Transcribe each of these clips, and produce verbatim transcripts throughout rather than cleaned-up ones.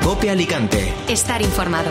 COPE Alicante. Estar informado.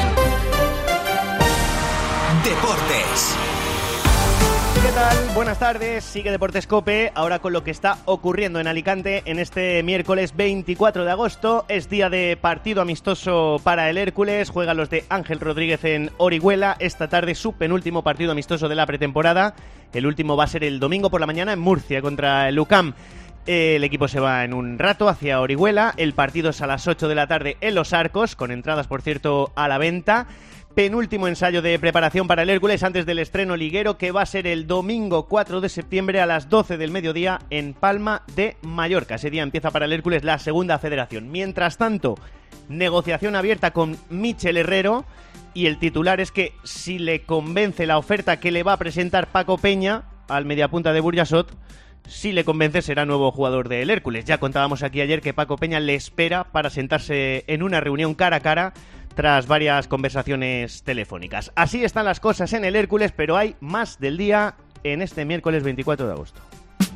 Deportes. ¿Qué tal? Buenas tardes, sigue Deportes COPE, ahora con lo que está ocurriendo en Alicante en este miércoles veinticuatro de agosto. Es día de partido amistoso para el Hércules, juegan los de Ángel Rodríguez en Orihuela. Esta tarde su penúltimo partido amistoso de la pretemporada, el último va a ser el domingo por la mañana en Murcia contra el U C A M. El equipo se va en un rato hacia Orihuela, el partido es a las ocho de la tarde en Los Arcos, con entradas por cierto a la venta. Penúltimo ensayo de preparación para el Hércules antes del estreno liguero, que va a ser el domingo cuatro de septiembre a las doce del mediodía en Palma de Mallorca. Ese día empieza para el Hércules la segunda federación. Mientras tanto, negociación abierta con Michel Herrero, y el titular es que si le convence la oferta que le va a presentar Paco Peña al mediapunta de Burjasot, si le convence será nuevo jugador del Hércules. Ya contábamos aquí ayer que Paco Peña le espera para sentarse en una reunión cara a cara tras varias conversaciones telefónicas. Así están las cosas en el Hércules, pero hay más del día en este miércoles veinticuatro de agosto.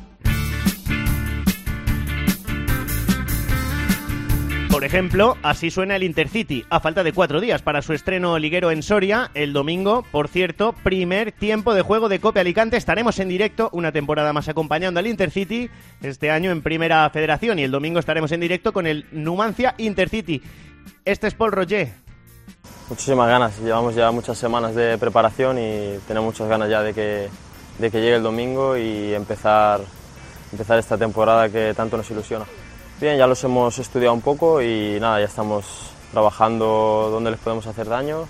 Por ejemplo, así suena el Intercity, a falta de cuatro días para su estreno liguero en Soria, el domingo. Por cierto, primer tiempo de juego de COPE Alicante, estaremos en directo una temporada más acompañando al Intercity, este año en Primera Federación, y el domingo estaremos en directo con el Numancia Intercity. Este es Paul Roger. Muchísimas ganas, llevamos ya muchas semanas de preparación y tenemos muchas ganas ya de que, de que llegue el domingo y empezar, empezar esta temporada que tanto nos ilusiona. Bien, ya los hemos estudiado un poco y nada, ya estamos trabajando donde les podemos hacer daño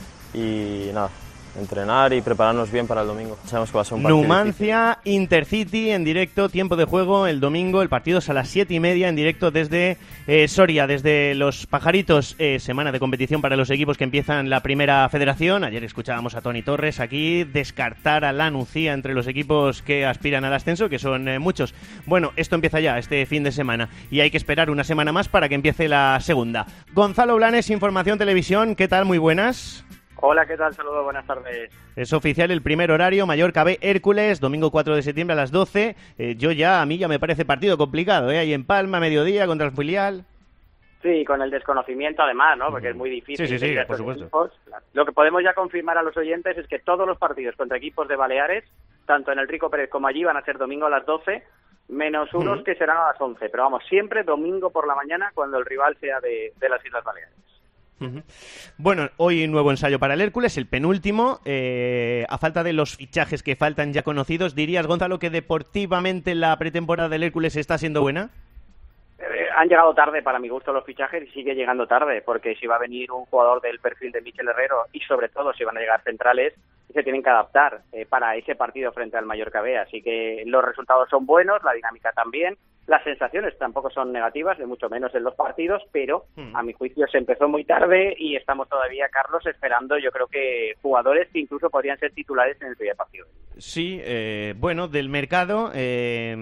y nada, entrenar y prepararnos bien para el domingo. Sabemos que va a ser un partido Numancia, difícil. Intercity en directo, tiempo de juego el domingo, el partido es a las siete y media en directo desde eh, Soria, desde Los Pajaritos, eh, semana de competición para los equipos que empiezan la Primera Federación. Ayer escuchábamos a Toni Torres aquí descartar a la Nucía entre los equipos que aspiran al ascenso, que son eh, muchos. Bueno, esto empieza ya este fin de semana y hay que esperar una semana más para que empiece la segunda. Gonzalo Blanes, Información Televisión, ¿qué tal? Muy buenas. Hola, ¿qué tal? Saludos, buenas tardes. Es oficial el primer horario, Mallorca B, Hércules, domingo cuatro de septiembre a las doce. Eh, yo ya, a mí ya me parece partido complicado, ¿eh? Ahí en Palma, mediodía, contra el filial. Sí, con el desconocimiento además, ¿no? Porque es muy difícil. Sí, sí, sí, por supuesto. Equipos. Lo que podemos ya confirmar a los oyentes es que todos los partidos contra equipos de Baleares, tanto en el Rico Pérez como allí, van a ser domingo a las doce, menos unos uh-huh. que serán a las once. Pero vamos, siempre domingo por la mañana cuando el rival sea de, de las Islas Baleares. Uh-huh. Bueno, hoy nuevo ensayo para el Hércules, el penúltimo. Eh, a falta de los fichajes que faltan ya conocidos, ¿dirías, Gonzalo, que deportivamente la pretemporada del Hércules está siendo buena? Eh, han llegado tarde para mi gusto los fichajes y sigue llegando tarde, porque si va a venir un jugador del perfil de Michel Herrero y sobre todo si van a llegar centrales, se tienen que adaptar eh, para ese partido frente al Mallorca B, así que los resultados son buenos, la dinámica también. Las sensaciones tampoco son negativas, de mucho menos en los partidos, pero a mi juicio se empezó muy tarde y estamos todavía, Carlos, esperando, yo creo que jugadores que incluso podrían ser titulares en el primer partido. Sí, eh, bueno, del mercado, eh,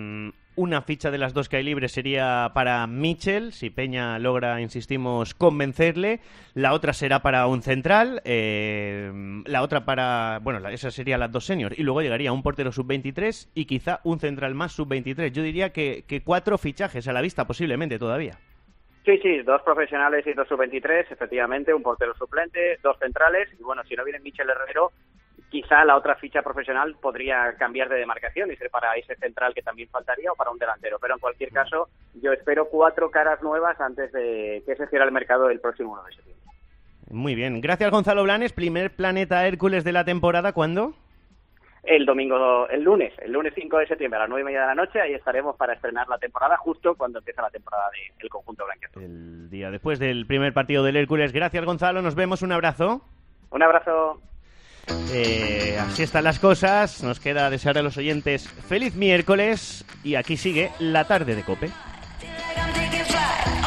una ficha de las dos que hay libres sería para Michel, si Peña logra, insistimos, convencerle. La otra será para un central, eh, la otra para... Bueno, esa sería las dos senior. Y luego llegaría un portero sub veintitrés y quizá un central más sub veintitrés. Yo diría que, que cuatro fichajes a la vista, posiblemente, todavía. Sí, sí, dos profesionales y dos sub veintitrés, efectivamente, un portero suplente, dos centrales. Y bueno, si no viene Michel Herrero, quizá la otra ficha profesional podría cambiar de demarcación y ser para ese central que también faltaría o para un delantero. Pero en cualquier caso, yo espero cuatro caras nuevas antes de que se cierre el mercado el próximo uno de septiembre. Muy bien. Gracias, Gonzalo Blanes. Primer Planeta Hércules de la temporada, ¿cuándo? El domingo, el lunes, el lunes cinco de septiembre a las nueve y media de la noche, ahí estaremos para estrenar la temporada justo cuando empieza la temporada del conjunto blanquiazul. El día después del primer partido del Hércules. Gracias, Gonzalo. Nos vemos. Un abrazo. Un abrazo. Eh, así están las cosas. Nos queda desear a los oyentes feliz miércoles y aquí sigue la tarde de COPE.